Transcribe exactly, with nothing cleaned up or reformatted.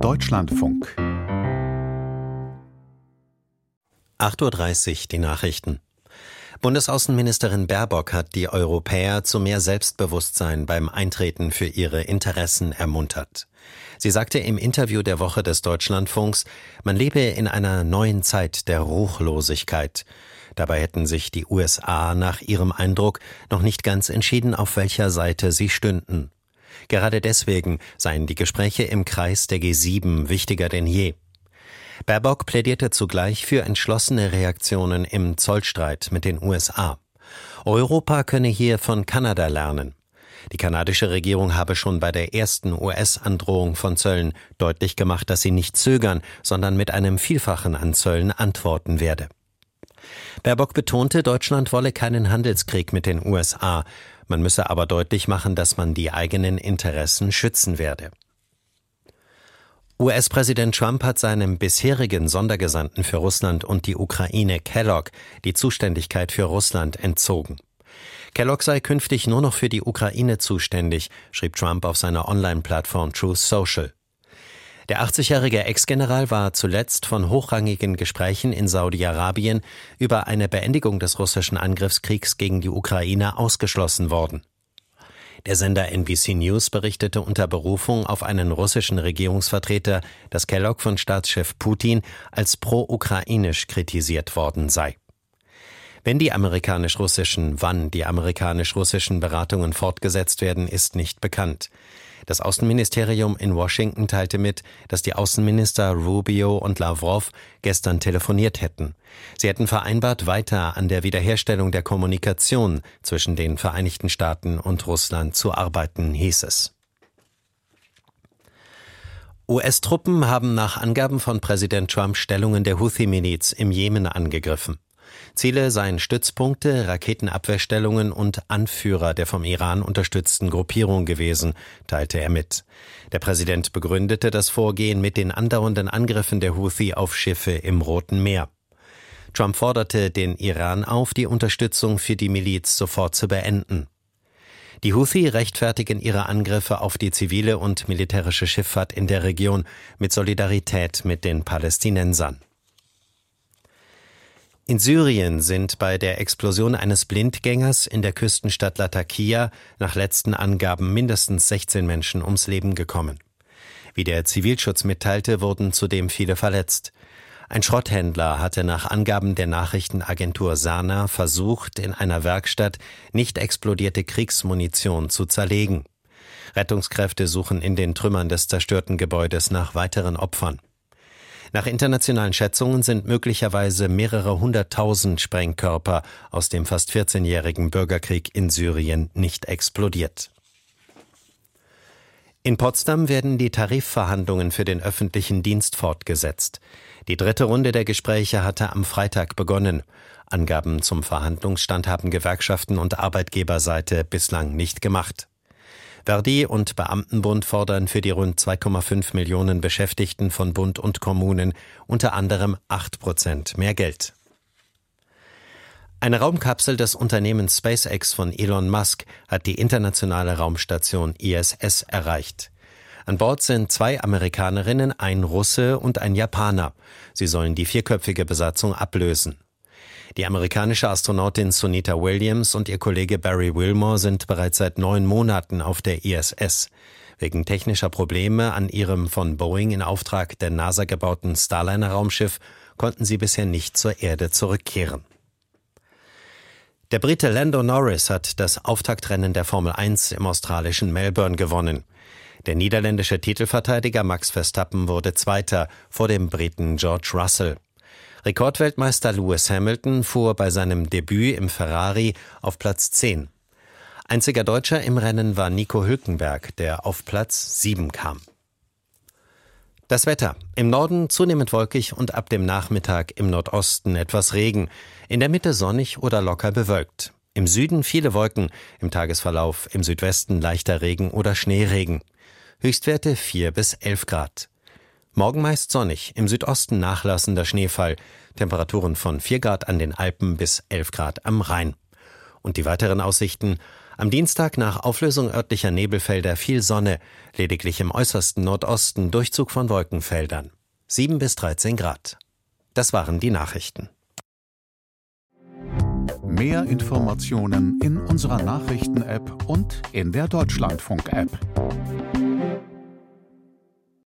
Deutschlandfunk. acht Uhr dreißig, die Nachrichten. Bundesaußenministerin Baerbock hat die Europäer zu mehr Selbstbewusstsein beim Eintreten für ihre Interessen ermuntert. Sie sagte im Interview der Woche des Deutschlandfunks, man lebe in einer neuen Zeit der Ruchlosigkeit. Dabei hätten sich die U S A nach ihrem Eindruck noch nicht ganz entschieden, auf welcher Seite sie stünden. Gerade deswegen seien die Gespräche im Kreis der G sieben wichtiger denn je. Baerbock plädierte zugleich für entschlossene Reaktionen im Zollstreit mit den U S A. Europa könne hier von Kanada lernen. Die kanadische Regierung habe schon bei der ersten U S-Androhung von Zöllen deutlich gemacht, dass sie nicht zögern, sondern mit einem Vielfachen an Zöllen antworten werde. Baerbock betonte, Deutschland wolle keinen Handelskrieg mit den U S A. Man müsse aber deutlich machen, dass man die eigenen Interessen schützen werde. U S-Präsident Trump hat seinem bisherigen Sondergesandten für Russland und die Ukraine, Kellogg, die Zuständigkeit für Russland entzogen. Kellogg sei künftig nur noch für die Ukraine zuständig, schrieb Trump auf seiner Online-Plattform Truth Social. Der achtzigjährige Ex-General war zuletzt von hochrangigen Gesprächen in Saudi-Arabien über eine Beendigung des russischen Angriffskriegs gegen die Ukraine ausgeschlossen worden. Der Sender N B C News berichtete unter Berufung auf einen russischen Regierungsvertreter, dass Kellogg von Staatschef Putin als pro-ukrainisch kritisiert worden sei. Wenn die amerikanisch-russischen, wann die amerikanisch-russischen Beratungen fortgesetzt werden, ist nicht bekannt. Das Außenministerium in Washington teilte mit, dass die Außenminister Rubio und Lavrov gestern telefoniert hätten. Sie hätten vereinbart, weiter an der Wiederherstellung der Kommunikation zwischen den Vereinigten Staaten und Russland zu arbeiten, hieß es. U S-Truppen haben nach Angaben von Präsident Trump Stellungen der Houthi-Miliz im Jemen angegriffen. Ziele seien Stützpunkte, Raketenabwehrstellungen und Anführer der vom Iran unterstützten Gruppierung gewesen, teilte er mit. Der Präsident begründete das Vorgehen mit den andauernden Angriffen der Houthi auf Schiffe im Roten Meer. Trump forderte den Iran auf, die Unterstützung für die Miliz sofort zu beenden. Die Houthi rechtfertigen ihre Angriffe auf die zivile und militärische Schifffahrt in der Region mit Solidarität mit den Palästinensern. In Syrien sind bei der Explosion eines Blindgängers in der Küstenstadt Latakia nach letzten Angaben mindestens sechzehn Menschen ums Leben gekommen. Wie der Zivilschutz mitteilte, wurden zudem viele verletzt. Ein Schrotthändler hatte nach Angaben der Nachrichtenagentur Sana versucht, in einer Werkstatt nicht explodierte Kriegsmunition zu zerlegen. Rettungskräfte suchen in den Trümmern des zerstörten Gebäudes nach weiteren Opfern. Nach internationalen Schätzungen sind möglicherweise mehrere hunderttausend Sprengkörper aus dem fast vierzehnjährigen Bürgerkrieg in Syrien nicht explodiert. In Potsdam werden die Tarifverhandlungen für den öffentlichen Dienst fortgesetzt. Die dritte Runde der Gespräche hatte am Freitag begonnen. Angaben zum Verhandlungsstand haben Gewerkschaften und Arbeitgeberseite bislang nicht gemacht. Verdi und Beamtenbund fordern für die rund zwei Komma fünf Millionen Beschäftigten von Bund und Kommunen unter anderem acht Prozent mehr Geld. Eine Raumkapsel des Unternehmens SpaceX von Elon Musk hat die internationale Raumstation I S S erreicht. An Bord sind zwei Amerikanerinnen, ein Russe und ein Japaner. Sie sollen die vierköpfige Besatzung ablösen. Die amerikanische Astronautin Sunita Williams und ihr Kollege Barry Wilmore sind bereits seit neun Monaten auf der I S S. Wegen technischer Probleme an ihrem von Boeing in Auftrag der NASA gebauten Starliner-Raumschiff konnten sie bisher nicht zur Erde zurückkehren. Der Brite Lando Norris hat das Auftaktrennen der Formel eins im australischen Melbourne gewonnen. Der niederländische Titelverteidiger Max Verstappen wurde Zweiter vor dem Briten George Russell. Rekordweltmeister Lewis Hamilton fuhr bei seinem Debüt im Ferrari auf Platz zehn. Einziger Deutscher im Rennen war Nico Hülkenberg, der auf Platz sieben kam. Das Wetter. Im Norden zunehmend wolkig und ab dem Nachmittag im Nordosten etwas Regen. In der Mitte sonnig oder locker bewölkt. Im Süden viele Wolken, im Tagesverlauf im Südwesten leichter Regen oder Schneeregen. Höchstwerte vier bis elf Grad. Morgen meist sonnig, im Südosten nachlassender Schneefall, Temperaturen von vier Grad an den Alpen bis elf Grad am Rhein. Und die weiteren Aussichten: Am Dienstag nach Auflösung örtlicher Nebelfelder viel Sonne, lediglich im äußersten Nordosten Durchzug von Wolkenfeldern. sieben bis dreizehn Grad. Das waren die Nachrichten. Mehr Informationen in unserer Nachrichten-App und in der Deutschlandfunk-App.